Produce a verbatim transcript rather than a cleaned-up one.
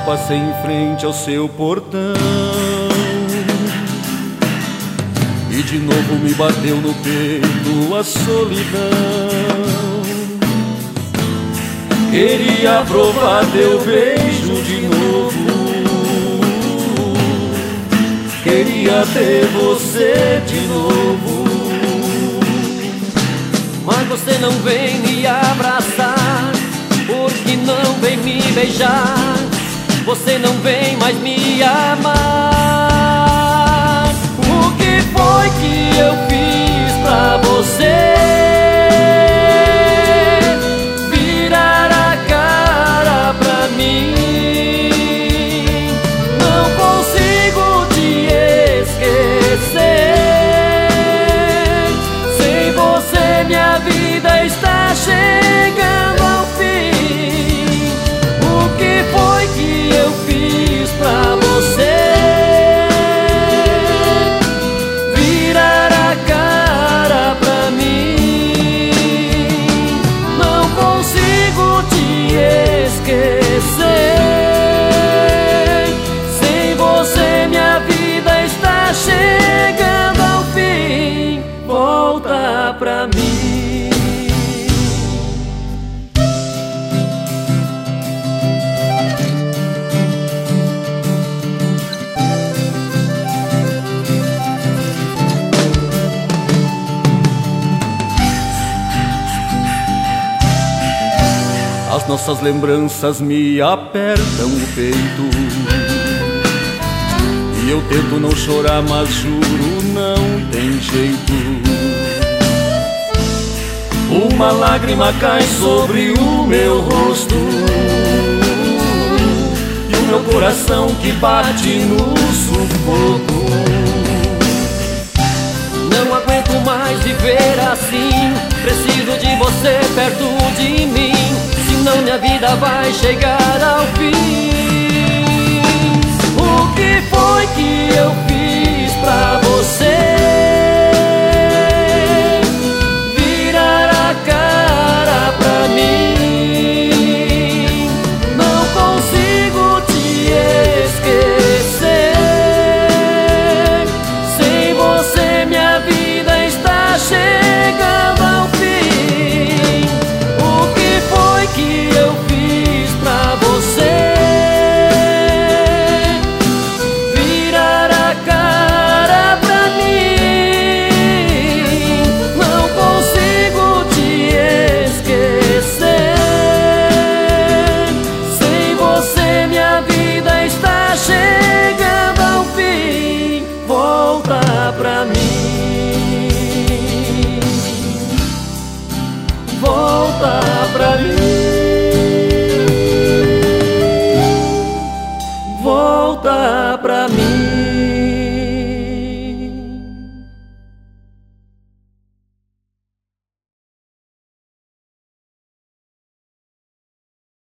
passei em frente ao seu portão e de novo me bateu no peito a solidão. Queria provar teu beijo de novo, queria ter você de novo, mas você não vem me abraçar, porque não vem me beijar, você não vem mais me amar. O que foi que eu fiz pra você virar a cara pra mim? Não consigo te esquecer, sem você minha vida está chegando ao fim. O que foi que eu fiz pra você virar a cara pra mim? Não consigo te esquecer, sem você minha vida está chegando ao fim. Volta pra mim. As nossas lembranças me apertam o peito e eu tento não chorar, mas juro não tem jeito. Uma lágrima cai sobre o meu rosto e o meu coração que bate no sufoco. Não aguento mais viver assim, preciso de você perto de mim, senão minha vida vai chegar ao fim. O que foi que eu fiz pra você virar a cara pra mim? Não consigo te esquecer, sem você minha vida está chegando ao fim. O que foi que eu fiz pra você virar a cara pra mim? Não consigo te esquecer, sem você minha vida está chegando ao fim. Volta pra mim, volta pra mim, volta pra mim.